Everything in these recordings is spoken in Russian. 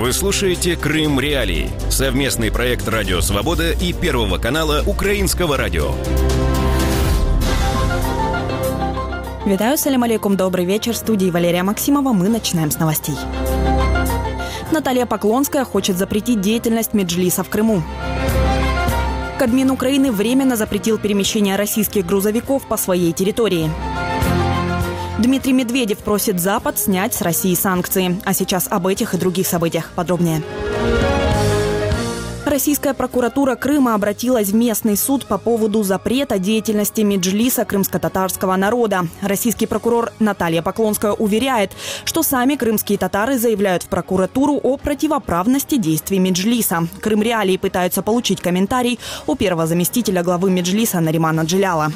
Вы слушаете «Крым Реалии» – совместный проект «Радио Свобода» и Первого канала Украинского радио. Витаю, салям алейкум, добрый вечер. В студии Валерия Максимова. Мы начинаем с новостей. Наталья Поклонская хочет запретить деятельность Меджлиса в Крыму. Кабмин Украины временно запретил перемещение российских грузовиков по своей территории. Дмитрий Медведев просит Запад снять с России санкции. А сейчас об этих и других событиях подробнее. Российская прокуратура Крыма обратилась в местный суд по поводу запрета деятельности Меджлиса крымско-татарского народа. Российский прокурор Наталья Поклонская уверяет, что сами крымские татары заявляют в прокуратуру о противоправности действий Меджлиса. Крым Реалии пытаются получить комментарий у первого заместителя главы Меджлиса Наримана Джиляла.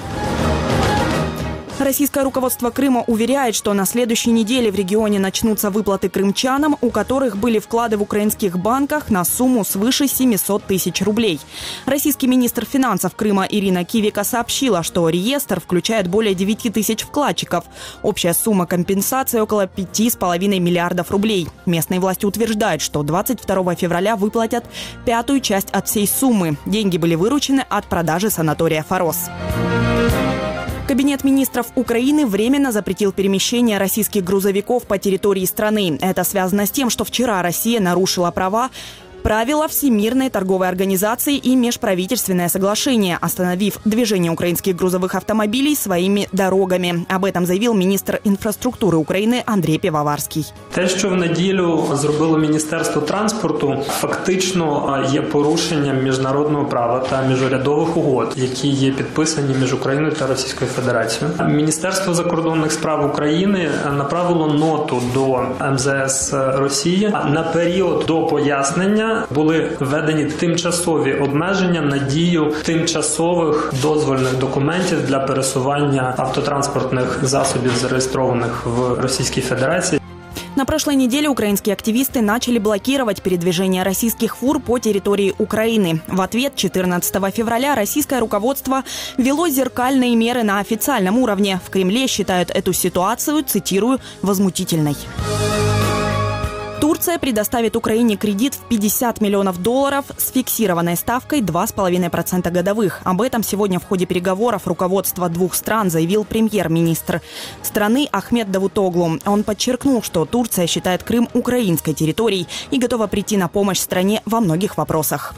Российское руководство Крыма уверяет, что на следующей неделе в регионе начнутся выплаты крымчанам, у которых были вклады в украинских банках на сумму свыше 700 тысяч рублей. Российский министр финансов Крыма Ирина Кивика сообщила, что реестр включает более 9 тысяч вкладчиков. Общая сумма компенсации около 5,5 миллиардов рублей. Местные власти утверждают, что 22 февраля выплатят пятую часть от всей суммы. Деньги были выручены от продажи санатория «Форос». Кабинет министров Украины временно запретил перемещение российских грузовиков по территории страны. Это связано с тем, что вчера Россия нарушила правила Всемирной торговой организации и межправительственное соглашение, остановив движение украинских грузовых автомобилей своими дорогами. Об этом заявил министр інфраструктури України Андрій Півоварський. Те, що в неділю зробило Міністерство транспорту, фактично є порушенням міжнародного права та міжурядових угод, які є підписані між Україною та Російською Федерацією. Міністерство закордонних справ України направило ноту до МЗС Росії. На період до пояснення були введені тимчасові обмеження на дію тимчасових дозвольних документів для пересування автотранспортних засобів, зареєстрованих в Російській Федерації. На прошлой неделе украинские активисты начали блокировать передвижение российских фур по территории Украины. В ответ 14 февраля российское руководство ввело зеркальные меры на официальном уровне. В Кремле считают эту ситуацию, цитирую, возмутительной. Турция предоставит Украине кредит в $50 миллионов с фиксированной ставкой 2,5% годовых. Об этом сегодня в ходе переговоров руководства двух стран заявил премьер-министр страны Ахмед Давутоглу. Он подчеркнул, что Турция считает Крым украинской территорией и готова прийти на помощь стране во многих вопросах.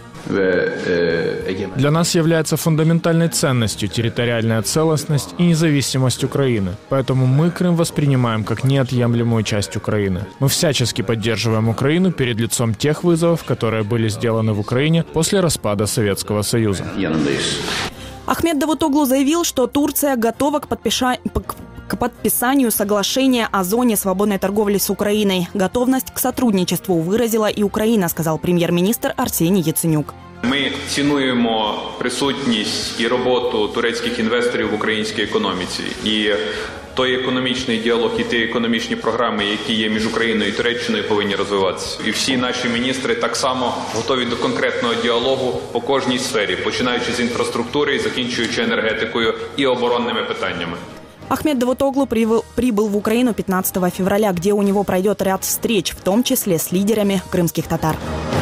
Для нас является фундаментальной ценностью территориальная целостность и независимость Украины. Поэтому мы Крым воспринимаем как неотъемлемую часть Украины. Мы всячески поддерживаем Украину перед лицом тех вызовов, которые были сделаны в Украине после распада Советского Союза. Ахмед Давутоглу заявил, что Турция готова к подписанию соглашения о зоне свободной торговли с Украиной. Готовность к сотрудничеству выразила и Украина, сказал прем'єр-міністр Арсеній Яценюк. Ми цінуємо присутність і роботу турецьких інвесторів в українській економіці. І той економічний діалог і ті економічні програми, які є між Україною і Туреччиною, повинні розвиватися. І всі наші міністри так само готові до конкретного діалогу по кожній сфері, починаючи з інфраструктури і закінчуючи енергетикою і оборонними питаннями. Ахмед Давутоглу прибыл в Украину 15 февраля, где у него пройдет ряд встреч, в том числе с лидерами крымских татар.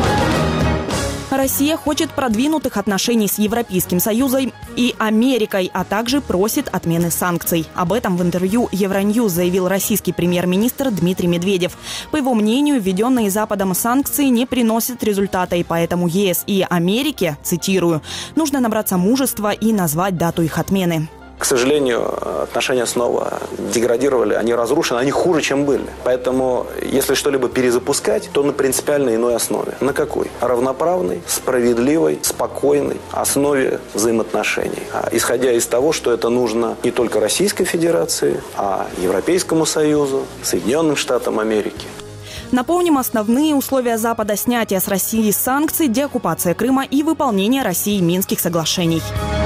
Россия хочет продвинутых отношений с Европейским Союзом и Америкой, а также просит отмены санкций. Об этом в интервью Евроньюз заявил российский премьер-министр Дмитрий Медведев. По его мнению, введенные Западом санкции не приносят результата, и поэтому ЕС и Америке, цитирую, нужно набраться мужества и назвать дату их отмены. К сожалению, отношения снова деградировали, они разрушены, они хуже, чем были. Поэтому, если что-либо перезапускать, то на принципиально иной основе. На какой? Равноправной, справедливой, спокойной основе взаимоотношений. Исходя из того, что это нужно не только Российской Федерации, а Европейскому Союзу, Соединенным Штатам Америки. Напомним, основные условия Запада снятия с России санкций, деоккупация Крыма и выполнение Россией Минских соглашений.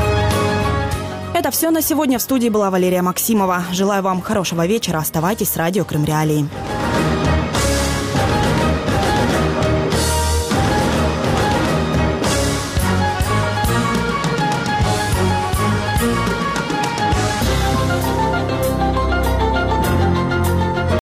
Это все на сегодня. В студии была Валерия Максимова. Желаю вам хорошего вечера. Оставайтесь с радио Крым Реалии.